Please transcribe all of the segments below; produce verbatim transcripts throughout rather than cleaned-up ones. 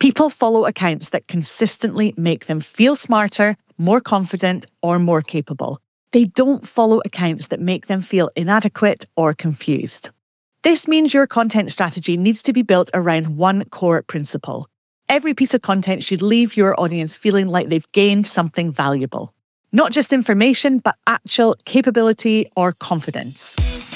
People follow accounts that consistently make them feel smarter, more confident, or more capable. They don't follow accounts that make them feel inadequate or confused. This means your content strategy needs to be built around one core principle. Every piece of content should leave your audience feeling like they've gained something valuable. Not just information, but actual capability or confidence.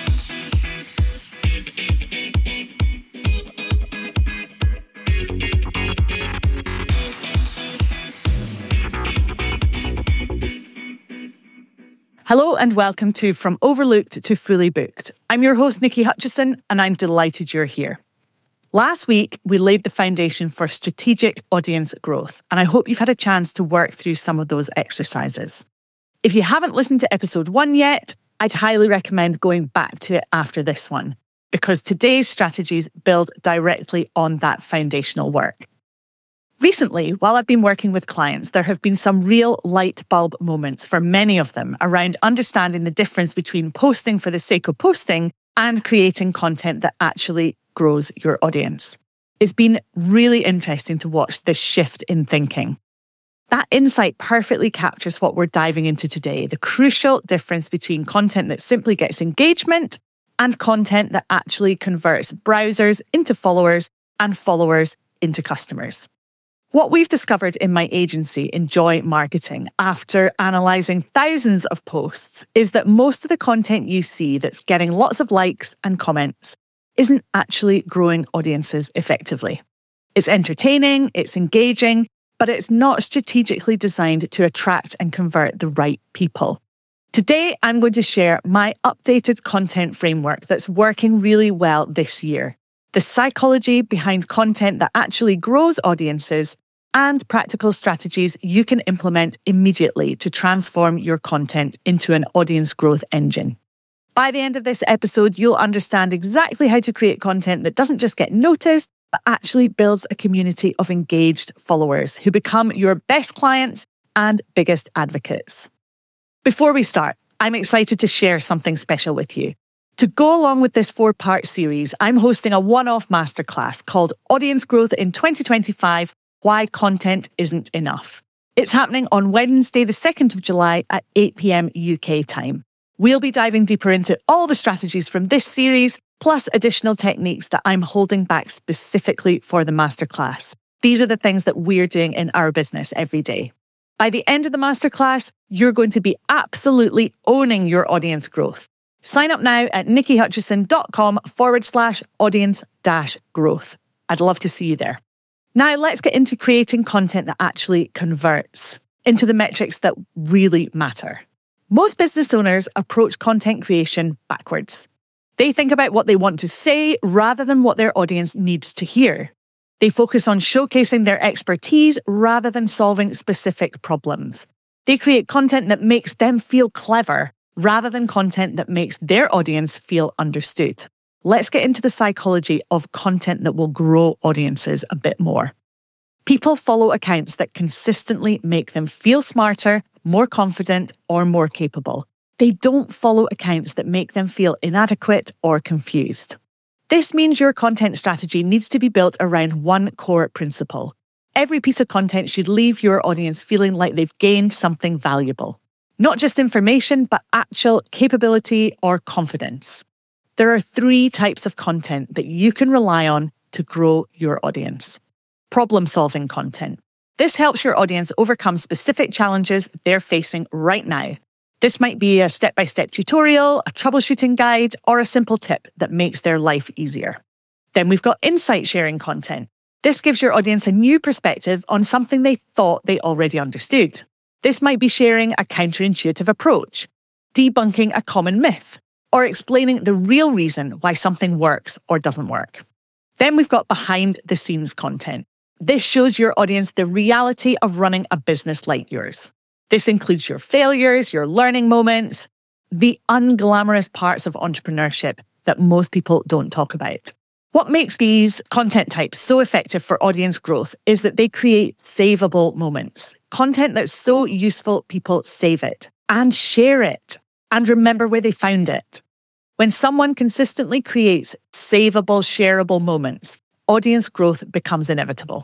Hello and welcome to From Overlooked to Fully Booked. I'm your host, Nikki Hutchison, and I'm delighted you're here. Last week, we laid the foundation for strategic audience growth, and I hope you've had a chance to work through some of those exercises. If you haven't listened to episode one yet, I'd highly recommend going back to it after this one, because today's strategies build directly on that foundational work. Recently, while I've been working with clients, there have been some real light bulb moments for many of them around understanding the difference between posting for the sake of posting and creating content that actually grows your audience. It's been really interesting to watch this shift in thinking. That insight perfectly captures what we're diving into today, the crucial difference between content that simply gets engagement and content that actually converts browsers into followers and followers into customers. What we've discovered in my agency, Enjoy Marketing, after analysing thousands of posts, is that most of the content you see that's getting lots of likes and comments isn't actually growing audiences effectively. It's entertaining, it's engaging, but it's not strategically designed to attract and convert the right people. Today, I'm going to share my updated content framework that's working really well this year, the psychology behind content that actually grows audiences, and practical strategies you can implement immediately to transform your content into an audience growth engine. By the end of this episode, you'll understand exactly how to create content that doesn't just get noticed, but actually builds a community of engaged followers who become your best clients and biggest advocates. Before we start, I'm excited to share something special with you. To go along with this four-part series, I'm hosting a one-off masterclass called Audience Growth in twenty twenty-five, Why Content Isn't Enough. It's happening on Wednesday, the second of July at eight p.m. U K time. We'll be diving deeper into all the strategies from this series, plus additional techniques that I'm holding back specifically for the masterclass. These are the things that we're doing in our business every day. By the end of the masterclass, you're going to be absolutely owning your audience growth. Sign up now at nikkiHutchison.com forward slash audience dash growth. I'd love to see you there. Now let's get into creating content that actually converts, into the metrics that really matter. Most business owners approach content creation backwards. They think about what they want to say rather than what their audience needs to hear. They focus on showcasing their expertise rather than solving specific problems. They create content that makes them feel clever rather than content that makes their audience feel understood. Let's get into the psychology of content that will grow audiences a bit more. People follow accounts that consistently make them feel smarter, more confident, or more capable. They don't follow accounts that make them feel inadequate or confused. This means your content strategy needs to be built around one core principle. Every piece of content should leave your audience feeling like they've gained something valuable. Not just information, but actual capability or confidence. There are three types of content that you can rely on to grow your audience. Problem-solving content. This helps your audience overcome specific challenges they're facing right now. This might be a step-by-step tutorial, a troubleshooting guide, or a simple tip that makes their life easier. Then we've got insight-sharing content. This gives your audience a new perspective on something they thought they already understood. This might be sharing a counterintuitive approach, debunking a common myth, or explaining the real reason why something works or doesn't work. Then we've got behind-the-scenes content. This shows your audience the reality of running a business like yours. This includes your failures, your learning moments, the unglamorous parts of entrepreneurship that most people don't talk about. What makes these content types so effective for audience growth is that they create savable moments. Content that's so useful, people save it and share it and remember where they found it. When someone consistently creates savable, shareable moments, audience growth becomes inevitable.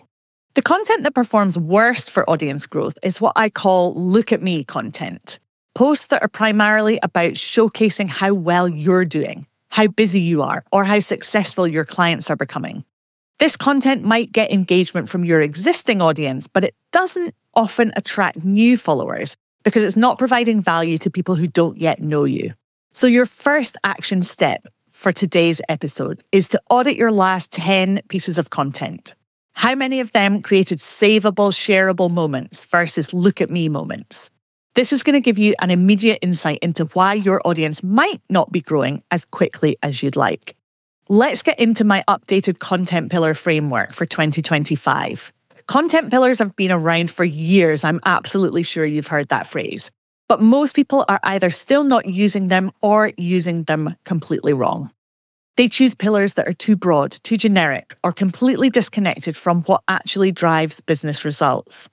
The content that performs worst for audience growth is what I call look at me content. Posts that are primarily about showcasing how well you're doing, how busy you are, or how successful your clients are becoming. This content might get engagement from your existing audience, but it doesn't often attract new followers because it's not providing value to people who don't yet know you. So your first action step for today's episode is to audit your last ten pieces of content. How many of them created savable, shareable moments versus look at me moments? This is going to give you an immediate insight into why your audience might not be growing as quickly as you'd like. Let's get into my updated content pillar framework for twenty twenty-five. Content pillars have been around for years. I'm absolutely sure you've heard that phrase. But most people are either still not using them or using them completely wrong. They choose pillars that are too broad, too generic, or completely disconnected from what actually drives business results.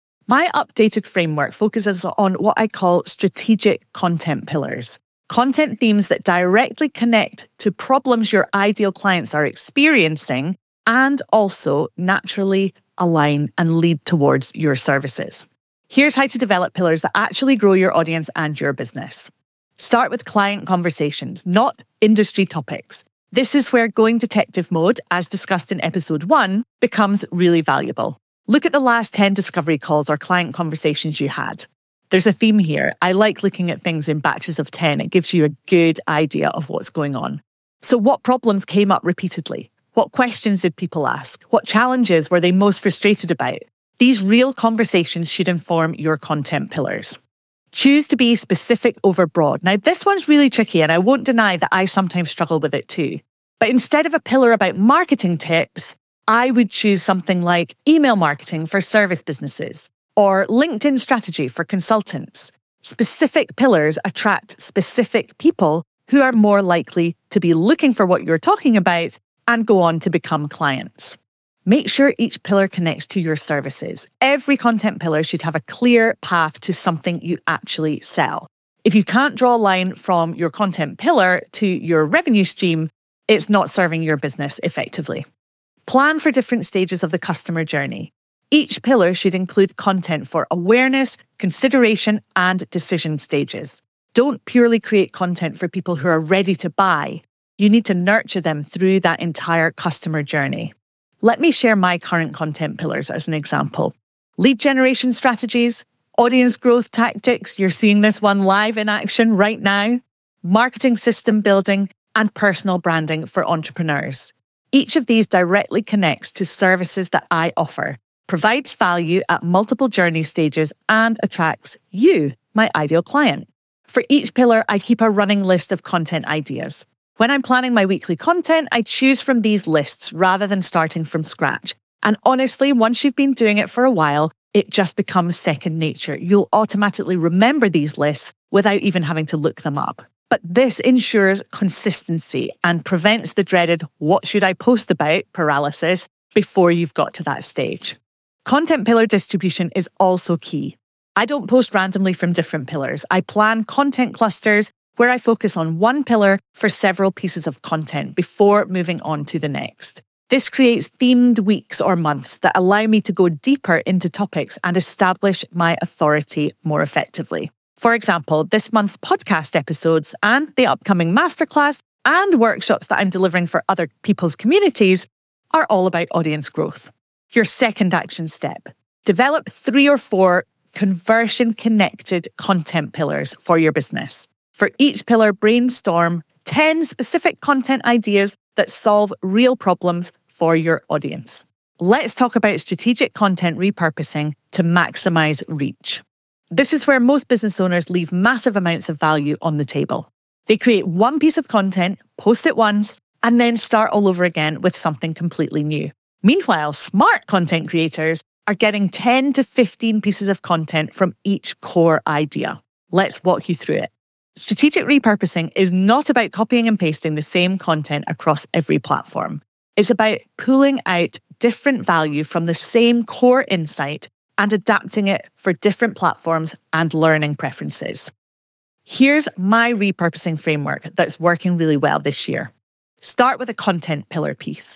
My updated framework focuses on what I call strategic content pillars. Content themes that directly connect to problems your ideal clients are experiencing and also naturally align and lead towards your services. Here's how to develop pillars that actually grow your audience and your business. Start with client conversations, not industry topics. This is where going detective mode, as discussed in episode one, becomes really valuable. Look at the last ten discovery calls or client conversations you had. There's a theme here. I like looking at things in batches of ten. It gives you a good idea of what's going on. So what problems came up repeatedly? What questions did people ask? What challenges were they most frustrated about? These real conversations should inform your content pillars. Choose to be specific over broad. Now, this one's really tricky, and I won't deny that I sometimes struggle with it too. But instead of a pillar about marketing tips, I would choose something like email marketing for service businesses or LinkedIn strategy for consultants. Specific pillars attract specific people who are more likely to be looking for what you're talking about and go on to become clients. Make sure each pillar connects to your services. Every content pillar should have a clear path to something you actually sell. If you can't draw a line from your content pillar to your revenue stream, it's not serving your business effectively. Plan for different stages of the customer journey. Each pillar should include content for awareness, consideration, and decision stages. Don't purely create content for people who are ready to buy. You need to nurture them through that entire customer journey. Let me share my current content pillars as an example. Lead generation strategies, audience growth tactics, you're seeing this one live in action right now, marketing system building, and personal branding for entrepreneurs. Each of these directly connects to services that I offer, provides value at multiple journey stages, and attracts you, my ideal client. For each pillar, I keep a running list of content ideas. When I'm planning my weekly content, I choose from these lists rather than starting from scratch. And honestly, once you've been doing it for a while, it just becomes second nature. You'll automatically remember these lists without even having to look them up. But this ensures consistency and prevents the dreaded "what should I post about" paralysis before you've got to that stage. Content pillar distribution is also key. I don't post randomly from different pillars. I plan content clusters where I focus on one pillar for several pieces of content before moving on to the next. This creates themed weeks or months that allow me to go deeper into topics and establish my authority more effectively. For example, this month's podcast episodes and the upcoming masterclass and workshops that I'm delivering for other people's communities are all about audience growth. Your second action step: develop three or four conversion-connected content pillars for your business. For each pillar, brainstorm ten specific content ideas that solve real problems for your audience. Let's talk about strategic content repurposing to maximize reach. This is where most business owners leave massive amounts of value on the table. They create one piece of content, post it once, and then start all over again with something completely new. Meanwhile, smart content creators are getting ten to fifteen pieces of content from each core idea. Let's walk you through it. Strategic repurposing is not about copying and pasting the same content across every platform. It's about pulling out different value from the same core insight and adapting it for different platforms and learning preferences. Here's my repurposing framework that's working really well this year. Start with a content pillar piece.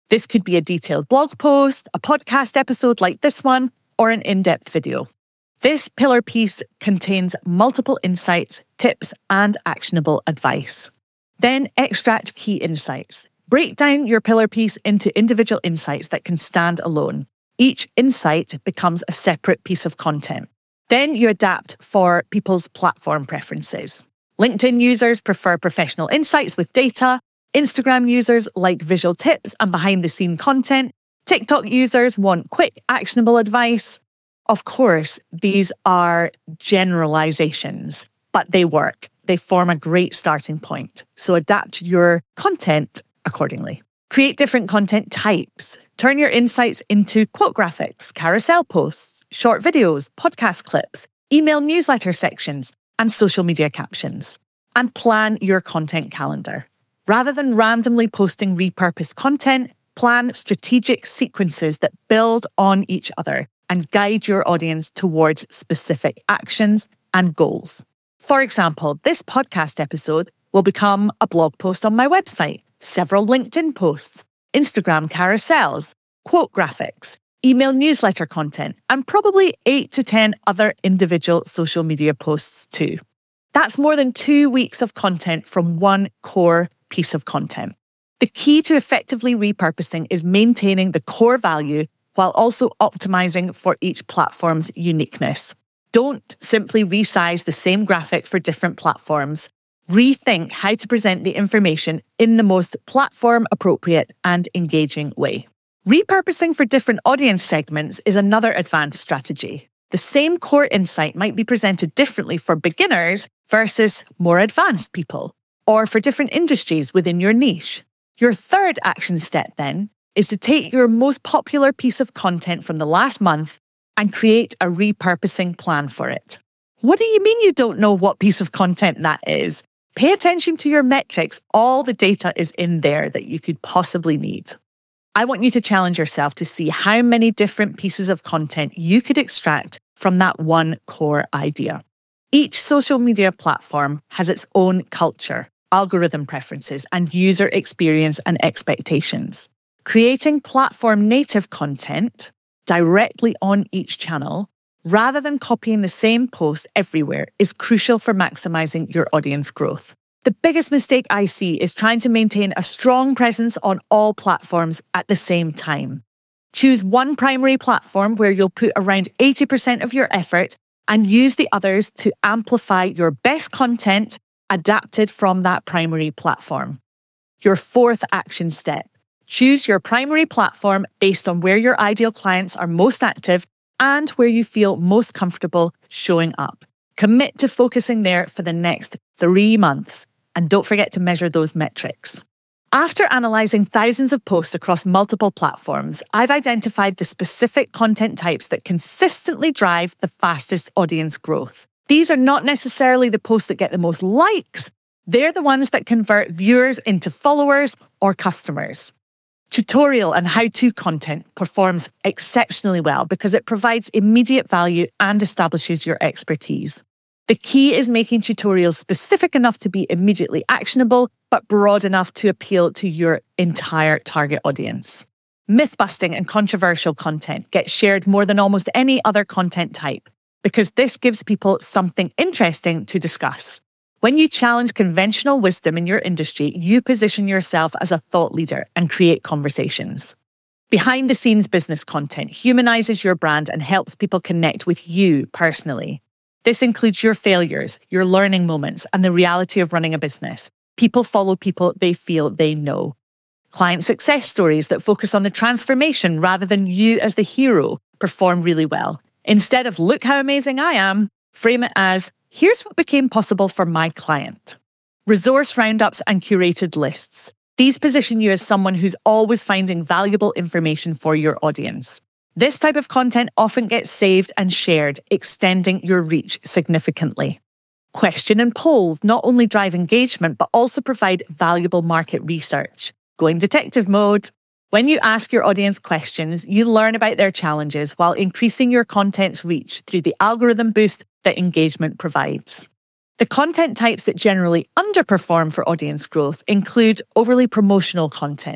This could be a detailed blog post, a podcast episode like this one, or an in-depth video. This pillar piece contains multiple insights, tips, and actionable advice. Then extract key insights. Break down your pillar piece into individual insights that can stand alone. Each insight becomes a separate piece of content. Then you adapt for people's platform preferences. LinkedIn users prefer professional insights with data. Instagram users like visual tips and behind-the-scene content. TikTok users want quick, actionable advice. Of course, these are generalizations, but they work. They form a great starting point. So adapt your content accordingly. Create different content types. Turn your insights into quote graphics, carousel posts, short videos, podcast clips, email newsletter sections, and social media captions. And plan your content calendar. Rather than randomly posting repurposed content, plan strategic sequences that build on each other and guide your audience towards specific actions and goals. For example, this podcast episode will become a blog post on my website, several LinkedIn posts, Instagram carousels, quote graphics, email newsletter content, and probably eight to ten other individual social media posts too. That's more than two weeks of content from one core piece of content. The key to effectively repurposing is maintaining the core value while also optimizing for each platform's uniqueness. Don't simply resize the same graphic for different platforms. Rethink how to present the information in the most platform-appropriate and engaging way. Repurposing for different audience segments is another advanced strategy. The same core insight might be presented differently for beginners versus more advanced people, or for different industries within your niche. Your third action step, then, is to take your most popular piece of content from the last month and create a repurposing plan for it. What do you mean you don't know what piece of content that is? Pay attention to your metrics. All the data is in there that you could possibly need. I want you to challenge yourself to see how many different pieces of content you could extract from that one core idea. Each social media platform has its own culture, algorithm preferences, and user experience and expectations. Creating platform-native content directly on each channel, rather than copying the same post everywhere, is crucial for maximizing your audience growth. The biggest mistake I see is trying to maintain a strong presence on all platforms at the same time. Choose one primary platform where you'll put around eighty percent of your effort and use the others to amplify your best content adapted from that primary platform. Your fourth action step. Choose your primary platform based on where your ideal clients are most active and where you feel most comfortable showing up. Commit to focusing there for the next three months. And don't forget to measure those metrics. After analysing thousands of posts across multiple platforms, I've identified the specific content types that consistently drive the fastest audience growth. These are not necessarily the posts that get the most likes. They're the ones that convert viewers into followers or customers. Tutorial and how-to content performs exceptionally well because it provides immediate value and establishes your expertise. The key is making tutorials specific enough to be immediately actionable, but broad enough to appeal to your entire target audience. Myth-busting and controversial content gets shared more than almost any other content type because this gives people something interesting to discuss. When you challenge conventional wisdom in your industry, you position yourself as a thought leader and create conversations. Behind-the-scenes business content humanizes your brand and helps people connect with you personally. This includes your failures, your learning moments, and the reality of running a business. People follow people they feel they know. Client success stories that focus on the transformation rather than you as the hero perform really well. Instead of, look how amazing I am, frame it as, here's what became possible for my client. Resource roundups and curated lists. These position you as someone who's always finding valuable information for your audience. This type of content often gets saved and shared, extending your reach significantly. Question and polls not only drive engagement, but also provide valuable market research. Going detective mode. When you ask your audience questions, you learn about their challenges while increasing your content's reach through the algorithm boost that engagement provides. The content types that generally underperform for audience growth include overly promotional content,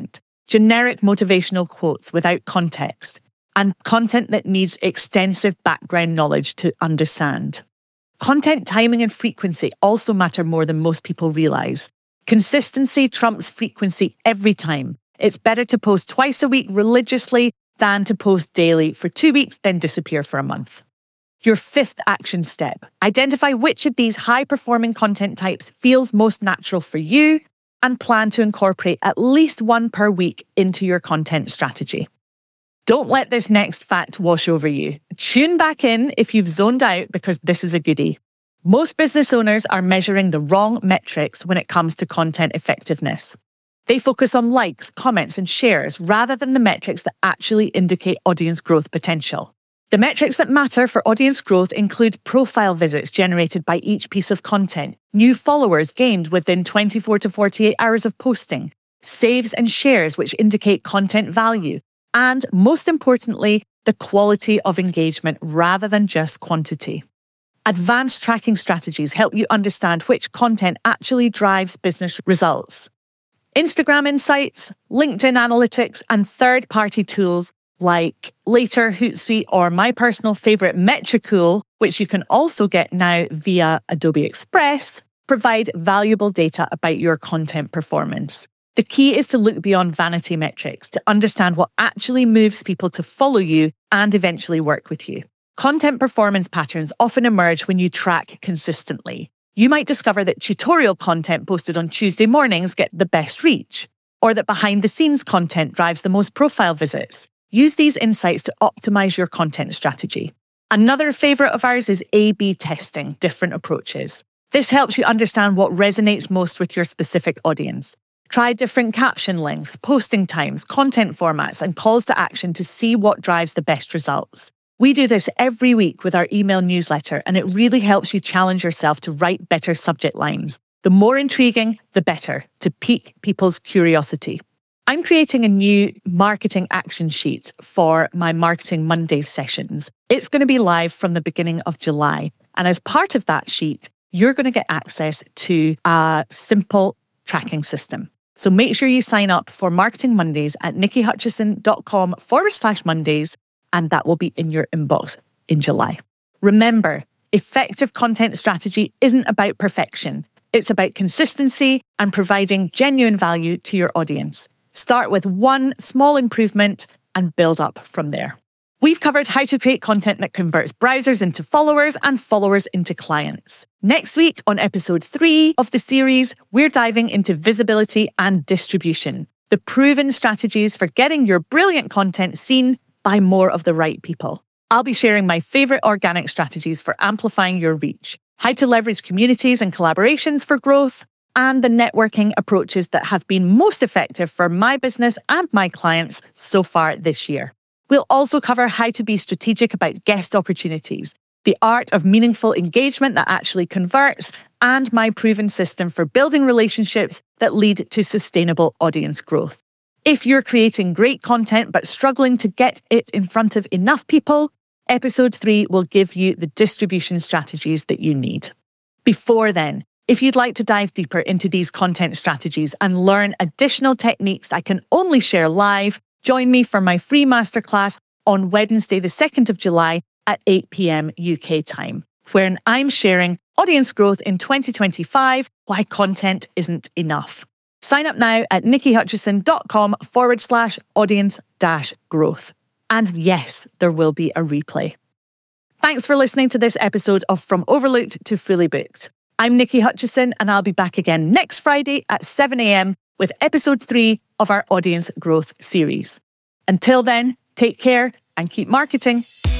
generic motivational quotes without context, and content that needs extensive background knowledge to understand. Content timing and frequency also matter more than most people realize. Consistency trumps frequency every time. It's better to post twice a week religiously than to post daily for two weeks, then disappear for a month. Your fifth action step: identify which of these high-performing content types feels most natural for you and plan to incorporate at least one per week into your content strategy. Don't let this next fact wash over you. Tune back in if you've zoned out, because this is a goodie. Most business owners are measuring the wrong metrics when it comes to content effectiveness. They focus on likes, comments, and shares rather than the metrics that actually indicate audience growth potential. The metrics that matter for audience growth include profile visits generated by each piece of content, new followers gained within twenty-four to forty-eight hours of posting, saves and shares which indicate content value, and most importantly, the quality of engagement rather than just quantity. Advanced tracking strategies help you understand which content actually drives business results. Instagram Insights, LinkedIn Analytics, and third-party tools like Later, Hootsuite, or my personal favorite, Metricool, which you can also get now via Adobe Express, provide valuable data about your content performance. The key is to look beyond vanity metrics to understand what actually moves people to follow you and eventually work with you. Content performance patterns often emerge when you track consistently. You might discover that tutorial content posted on Tuesday mornings get the best reach, or that behind-the-scenes content drives the most profile visits. Use these insights to optimize your content strategy. Another favorite of ours is A B testing different approaches. This helps you understand what resonates most with your specific audience. Try different caption lengths, posting times, content formats, and calls to action to see what drives the best results. We do this every week with our email newsletter, and it really helps you challenge yourself to write better subject lines. The more intriguing, the better, to pique people's curiosity. I'm creating a new marketing action sheet for my Marketing Mondays sessions. It's going to be live from the beginning of July. And as part of that sheet, you're going to get access to a simple tracking system. So make sure you sign up for Marketing Mondays at nikki.hutchison.com forward slash Mondays, and that will be in your inbox in July. Remember, effective content strategy isn't about perfection. It's about consistency and providing genuine value to your audience. Start with one small improvement and build up from there. We've covered how to create content that converts browsers into followers and followers into clients. Next week, on episode three of the series, we're diving into visibility and distribution, the proven strategies for getting your brilliant content seen by more of the right people. I'll be sharing my favorite organic strategies for amplifying your reach, how to leverage communities and collaborations for growth, and the networking approaches that have been most effective for my business and my clients so far this year. We'll also cover how to be strategic about guest opportunities, the art of meaningful engagement that actually converts, and my proven system for building relationships that lead to sustainable audience growth. If you're creating great content but struggling to get it in front of enough people, episode three will give you the distribution strategies that you need. Before then, if you'd like to dive deeper into these content strategies and learn additional techniques I can only share live, join me for my free masterclass on Wednesday, the second of July at eight p.m. U K time, wherein I'm sharing audience growth in twenty twenty-five, why content isn't enough. Sign up now at nikki.hutchison.com forward slash audience dash growth. And yes, there will be a replay. Thanks for listening to this episode of From Overlooked to Fully Booked. I'm Nikki Hutchison, and I'll be back again next Friday at seven a.m. with episode three of our audience growth series. Until then, take care and keep marketing.